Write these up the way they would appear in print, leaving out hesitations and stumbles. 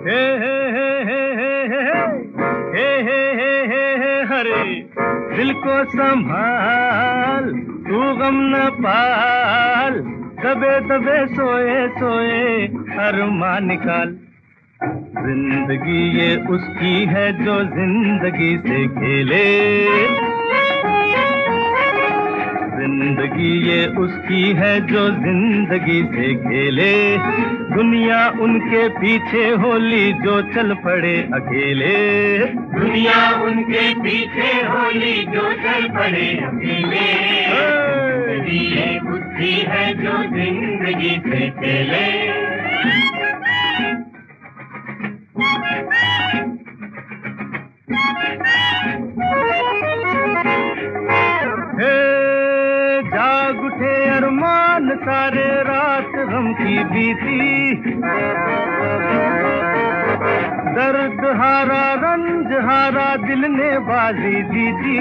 हे हे हे हे हे हे हे हे हे हे हरे दिल को संभाल तू गम न पाल दबे दबे सोए सोए अरमान निकाल जिंदगी ये उसकी है जो जिंदगी से खेले जिंदगी ये उसकी है जो जिंदगी से खेले दुनिया उनके पीछे होली जो चल पड़े अकेले दुनिया उनके पीछे होली जो चल पड़े अकेले जिंदगी ये उसकी है जो जिंदगी से खेले जाग उठे अरमान सारे रात गम की बीती दर्द हारा रंज हारा दिल ने बाजी जीती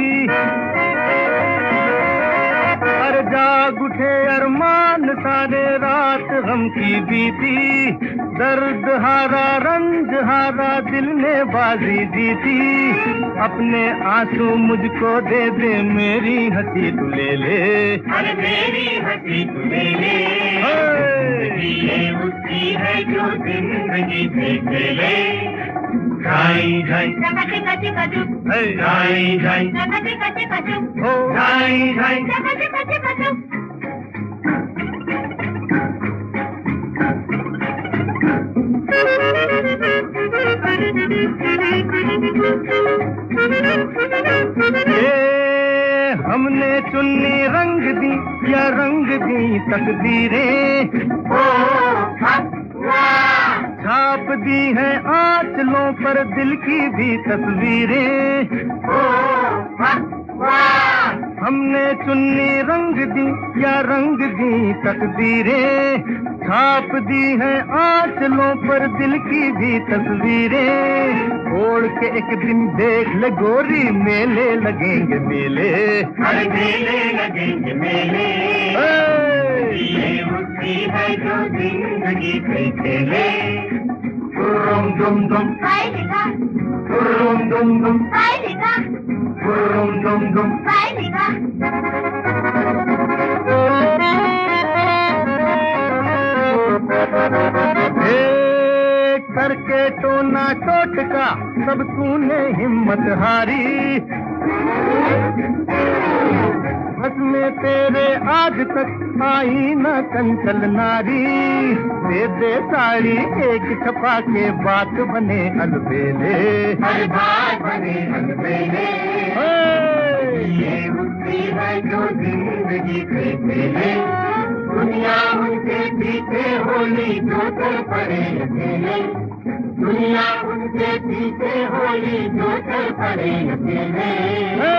अरे जाग उठे अरमान सारे रात गम की बीती दर्द हारा रंज हारा दिल ने बाजी जीती अपने आंसू मुझको दे दे मेरी हंसी तू ले ले अरे मेरी हंसी तू ले ले जिंदगी ये उसकी है जो जिंदगी से खेले जाई जाई कचे कचे कचू जाई जाई कचे कचे कचू जाई जाई कचे कचे कचू हमने चुन्नी रंग दी या रंग दी तकदीरें छाप दी है आंचलों पर दिल की भी तस्वीरें हमने चुन्नी रंग दी या रंग दी तकदीरें छाप दी है आंचलों पर दिल की भी तस्वीरें ओढ़ के एक दिन देख ले गोरी मेले लगेंगे मेले अरे मेले लगेंगे मेले ये उसकी है जो जिंदगी से खेले दुम दुम दुम दुम दुम दुम दुम दुम दुम करके टोना टोटका सब तूने हिम्मत हारी बस में तेरे आज तक आई न कंचल नारी दे दे साड़ी एक छपा के बात बने अलबेले हर बात बने अलबेले ये उसकी है जो जिंदगी से खेले दुनिया उनके पीछे होली जो चल पड़े अकेले दुनिया उनके पीछे होली जो चल पड़े अकेले